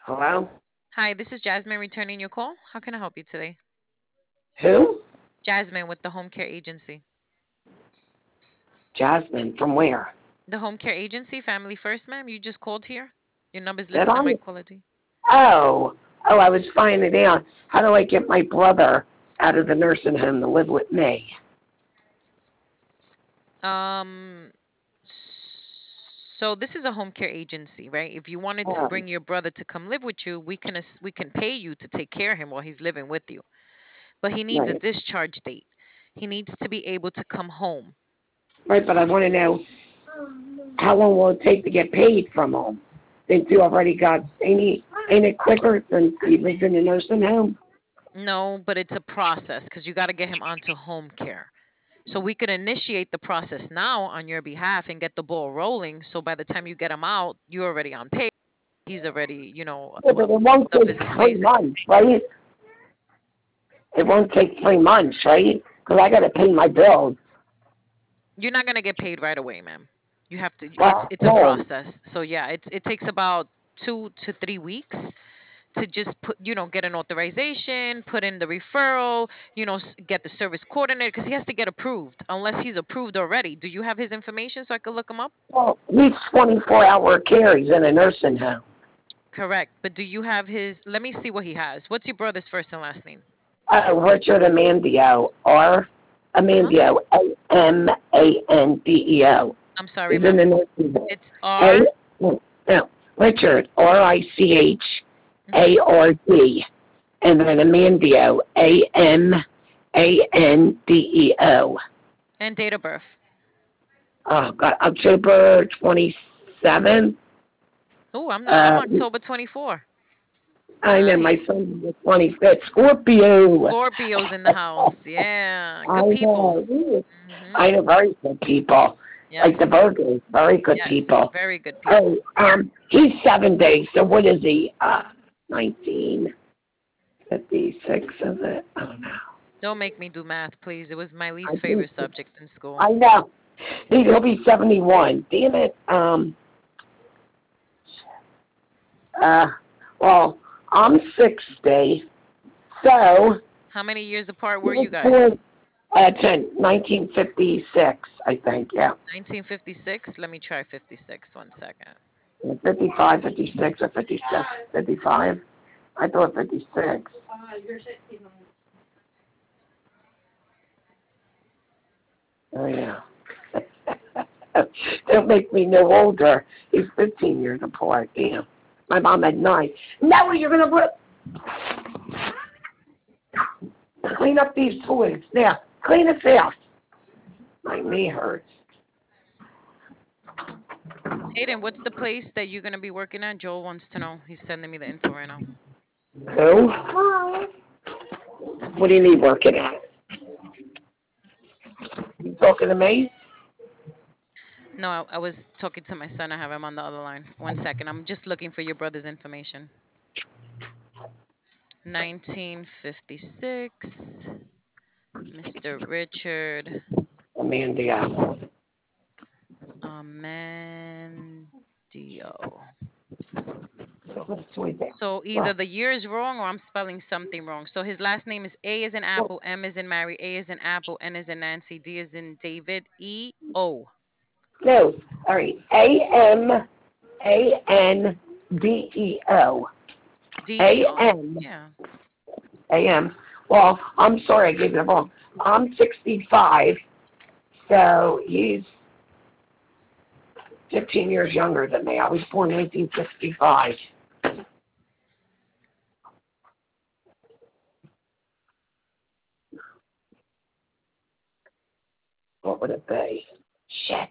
Hello? Hi, this is Jasmine returning your call. How can I help you today? Who? Jasmine with the home care agency. Jasmine. From where? The home care agency, Family First, ma'am. You just called here. Your number's Did listed on my I? quality. Oh. Oh, I was finding out. How do I get my brother out of the nursing home to live with me? Um, so this is a home care agency, right? If you wanted to Um, bring your brother to come live with you, we can pay you to take care of him while he's living with you. But he needs a right. discharge date. He needs to be able to come home. Right, but I want to know how long will it take to get paid from him? Since you already got, ain't it quicker since he lives in a nursing home? No, but it's a process because you got to get him onto home care. So we could initiate the process now on your behalf and get the ball rolling. So by the time you get him out, you're already on pay. He's already, Yeah, but it won't stuff take is in three place. months, right? It won't take 3 months, right? Because I got to pay my bills. You're not gonna get paid right away, ma'am. You have to. It's Well, it's a no. process. So yeah, it takes about 2 to 3 weeks to just get an authorization, put in the referral, get the service coordinator because he has to get approved. Unless he's approved already. Do you have his information so I could look him up? Well, he's 24-hour care. He's in a nursing home. Correct. But do you have his? Let me see what he has. What's your brother's first and last name? Richard Amandio, R. Uh huh. Amandio, Amandeo. I'm sorry, He's in ma'am. the nursing home. It's A, R. no, Richard, Mhm. Richardard, and then Amandio, Amandeo. And date of birth. Oh, God, October 27th. Oh, I'm not. I'm Uh, October 24. I know my Nice. son is the 25th. Scorpio. Scorpios in the house. Yeah. I Good people. know. Mhm. I know very good people. Like the Yes. burglars, very good Yes. people. Very good Oh, people. he's 7 days. So what is he? 1956, is it? I don't know. Don't make me do math, please. It was my I least think favorite subject in school. I know. He'll be 71. Damn it. Uh, well, I'm 60. So How many years apart he were was you guys? born 1956, I think. Yeah. 1956. Let me try 56. 1 second. 55, 56, or 56, 55. I thought 56. Oh, yeah. Don't make me no older. He's 15 years apart. Damn. My mom had 9. Now you're going to clean up these toys. Now, clean it fast. My knee hurts. Hayden, what's the place that you're gonna be working at? Joel wants to know. He's sending me the info right now. Who? What do you need working at? You talking to me? No, I was talking to my son. I have him on the other line. 1 second. I'm just looking for your brother's information. 1956. Mr. Richard Amanda. Amandio. So what toy there? So either Well, the year is wrong or I'm spelling something wrong. So his last name is A is in well, Apple, M is in Mary, A is in Apple, N is in Nancy, D is in David, E O. no. All right. Amandeo. D E O. A-M. Yeah. A-M. Well, I'm sorry I gave it wrong. I'm 65, so he's 15 years younger than me. I was born 1965. What would it be? Shit.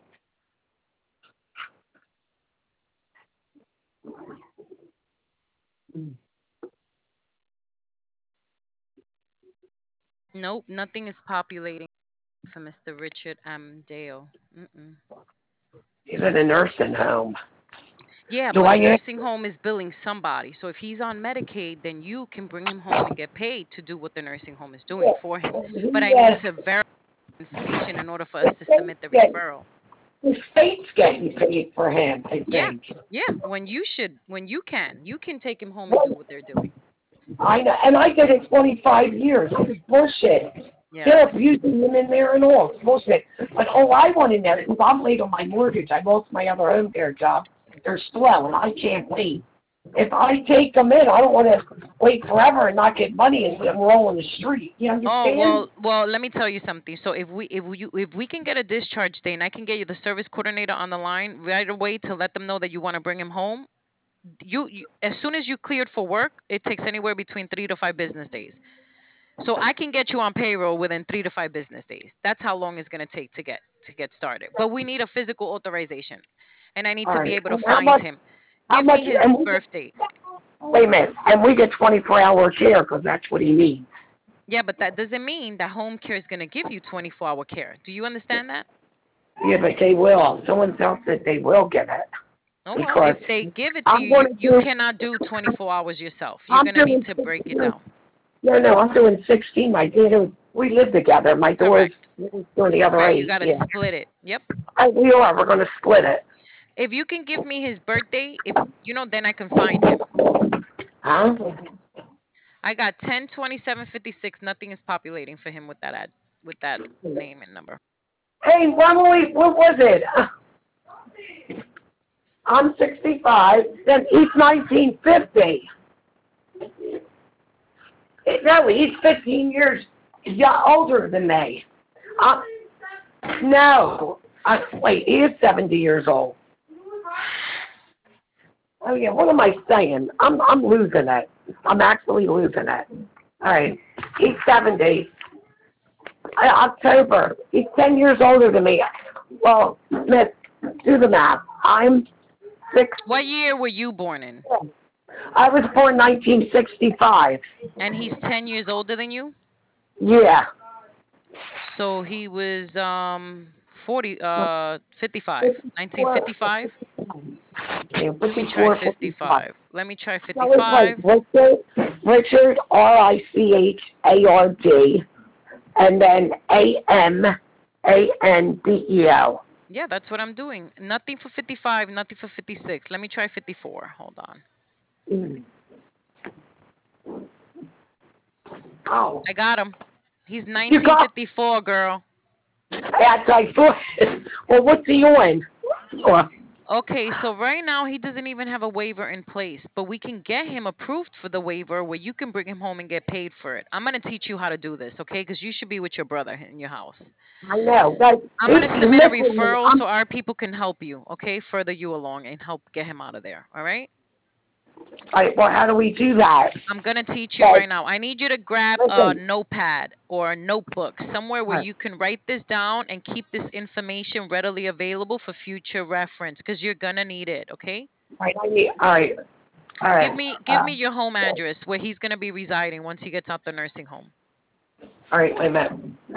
Nope, nothing is populating for Mr. Richard Amdale. Mm-mm. He's in a nursing home. Yeah, Do but I a answer? nursing home is billing somebody. So if he's on Medicaid, then you can bring him home and get paid to do what the nursing home is doing for him. But I He, need to verify information in order for us to the thing submit the that referral. The state's getting paid for him, I Yeah, think. yeah. When you can take him home and do Well, what they're doing. I know, and I did it 25 years. It was bullshit. Yeah. They're abusing him in there and all. It's bullshit. But all I want in there, because I'm late on my mortgage, I lost my other home care job. They're slow, and I can't wait. If I take them in, I don't want to wait forever and not get money and I'm rolling the street. You Oh understand? well. Let me tell you something. So if we can get a discharge date, and I can get you the service coordinator on the line right away to let them know that you want to bring him home. You as soon as you cleared for work, it takes anywhere between 3 to 5 business days. So I can get you on payroll within 3 to 5 business days. That's how long it's gonna take to get started. But we need a physical authorization, and I need All to right. be able to And how find much? him. How Give much? me his And we get, birthday. wait a minute. And we get 24-hour care because that's what he needs. Yeah, but that doesn't mean that home care is gonna give you 24-hour care. Do you understand that? Yeah, but they will. Someone else said they will get it Oh well, because if they give it to I'm you, going to you do. cannot do 24 hours yourself. You're I'm gonna need doing to break it 16. down. No, no, I'm doing 16. My daughter, we live together. My daughter's Correct. doing the other Right. You 8. gotta Yeah. split it. Yep. We are. We're going to split it. If you can give me his birthday, if then I can find him. Huh? I got 102756. Nothing is populating for him with that with that name and number. Hey, what was it? I'm 65. Then he's 1950. No, he's 15 years older than me. Uh, no. Wait, he is 70 years old. Oh yeah, what am I saying? I'm losing it. I'm actually losing it. All right, he's 70. October. He's 10 years older than me. Well, Smith, do the math. I'm six. What year were you born in? I was born 1965. And he's 10 years older than you? Yeah. So he was 40 55. 54, 1955? yeah, Let me try 54, 55. 55. Let me try So it's like 55. Richard, Richard, and then Amandeo. Yeah, that's what I'm doing. Nothing for 55, nothing for 56. Let me try 54. Hold on. Mm. Oh, I got him. He's you got 1954, girl. that I thought. Well, what's he on? Oh, Okay, so right now he doesn't even have a waiver in place, but we can get him approved for the waiver where you can bring him home and get paid for it. I'm going to teach you how to do this, okay? Because you should be with your brother in your house. I know. That I'm going to he's submit a missing me. referral so our people can help you, okay? Further you along and help get him out of there, all right? Well, how do we do that? I'm going to teach you But right now. I need you to grab a listen, notepad or a notebook, somewhere where all you can write this down and keep this information readily available for future reference because you're going to need it, okay? right, all right, all right, Give me your home address where he's going to be residing once he gets out the nursing home. all right. Wait a minute.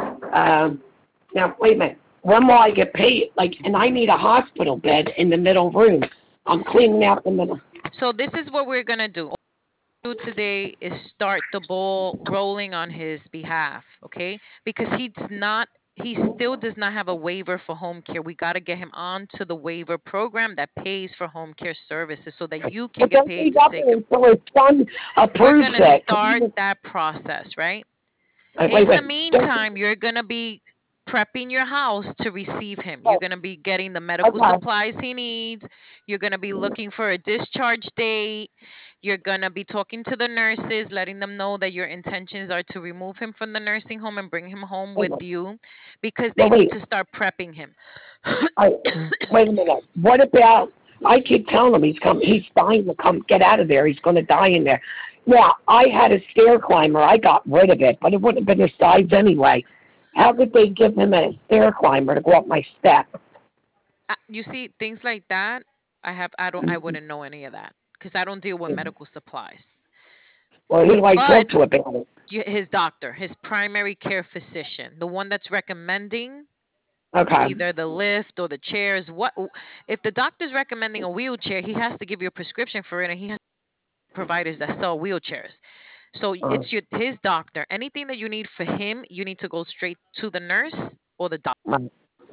Now, wait a minute. When will I get paid? Like, and I need a hospital bed in the middle room. I'm cleaning out the middle. So this is what we're going to do. All we do today is start the ball rolling on his behalf, okay? Because he still does not have a waiver for home care. We got to get him onto the waiver program that pays for home care services so that you can But get don't paid leave to nothing take him. until his son We're approves going to it. start that process, right? Wait, In the wait. Don't, meantime, you're going to be prepping your house to receive him. You're going to be getting the medical okay. supplies he needs. You're going to be looking for a discharge date. You're going to be talking to the nurses, letting them know that your intentions are to remove him from the nursing home and bring him home Wait, with you because they well, need wait. to start prepping him. I, wait a minute. What about? I keep telling him he's come. He's dying to come get out of there. He's going to die in there. Yeah, I had a stair climber. I got rid of it, but it wouldn't have been his size anyway. How could they give him a stair climber to go up my step? You see, things like that, I wouldn't know any of that because I don't deal with medical supplies. Well, who do I But talk to about it? his doctor, his primary care physician, the one that's recommending Okay. either the lift or the chairs. What if the doctor's recommending a wheelchair? He has to give you a prescription for it, and he has providers that sell wheelchairs. So Uh, it's his doctor. Anything that you need for him, you need to go straight to the nurse or the doctor. right.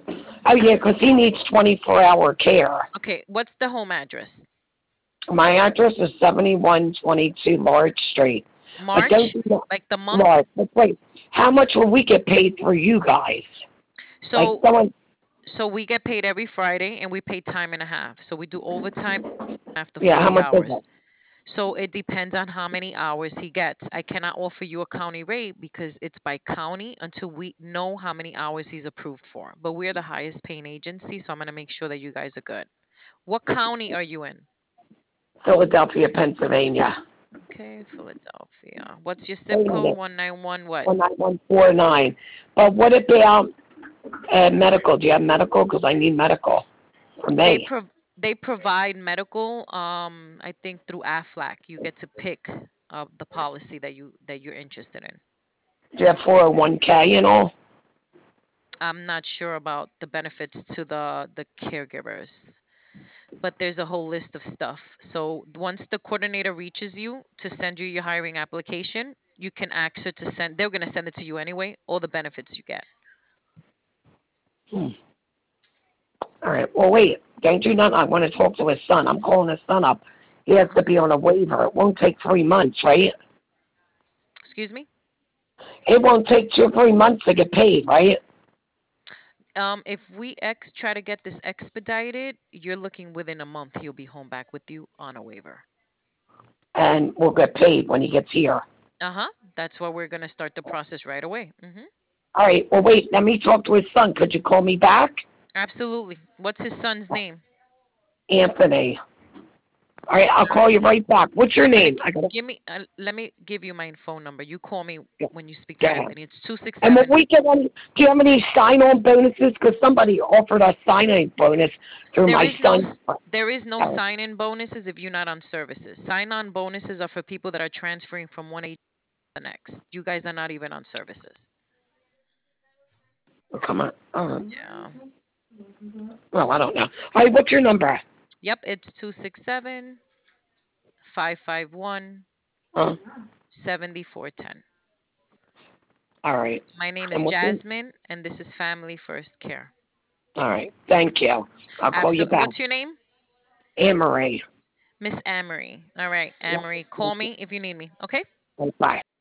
Oh yeah, 'cause he needs 24-hour care. Okay, what's the home address? My address is 7122 Large Street. But don't March, do that, like the month. Large. But wait, how much will we get paid for you guys? Like So someone, so we get paid every Friday and we pay time and a half. So we do overtime after yeah, how 40 much is hours. it? So it depends on how many hours he gets. I cannot offer you a county rate because it's by county until we know how many hours he's approved for. But we're the highest paying agency, so I'm going to make sure that you guys are good. What county are you in? Philadelphia, Pennsylvania. Okay, Philadelphia. What's your zip Wait a code? minute, 191 what? 19149. But what about medical? Do you have medical? Because I need medical for They me. they provide medical I think through Aflac. You get to pick the policy that you're interested in. Do you have 401k and all? I'm not sure about the benefits to the caregivers, but there's a whole list of stuff. So once the coordinator reaches you to send you your hiring application, you can ask her to send. They're gonna send it to you anyway. All the benefits you get. Hmm. All right. Well, wait. Don't do nothing. I want to talk to his son. I'm calling his son up. He has to be on a waiver. It won't take 3 months, right? Excuse me. It won't take 2 or 3 months to get paid, right? If we ex try to get this expedited, you're looking within a month. He'll be home back with you on a waiver. And we'll get paid when he gets here. Uh huh. That's why we're gonna start the process right away. All right. Well, wait. Let me talk to his son. Could you call me back? Absolutely. What's his son's name? Anthony. All right. I'll All right. call you right back. What's your Okay. name? I got Give me. Let me give you my phone number. You call me to when you speak go to ahead. Anthony. It's two six And will seven. we get any? Do you have any sign-on bonuses? Because somebody offered us sign-on bonus through There my is no. son's. There is no sign-in bonuses if you're not on services. Sign-on bonuses are for people that are transferring from one agent to the next. You guys are not even on services. Oh, come on. Yeah. Well, I don't know. All right. What's your number? Yep. It's 267-551 Uh, 7410. all right. My name is And what's your? Jasmine, and this is Family First Care. All right. Thank you. I'll call you Absolutely. back. What's your name? Anne Marie. Miss Amory. All right, Yeah. Amory, call Thank me if you need me. Okay? you. Bye.